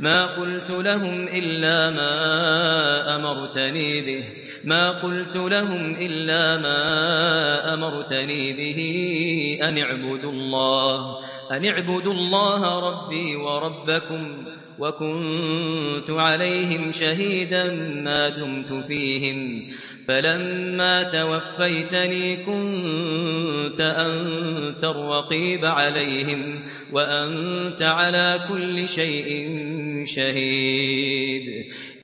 ما قلت لهم إلا ما أمرتني به أن اعبدوا الله ربي وربكم، وكنت عليهم شهيدا ما دمت فيهم، فلما توفيتني كنت أنت الرقيب عليهم، وأنت على كل شيء شهيد.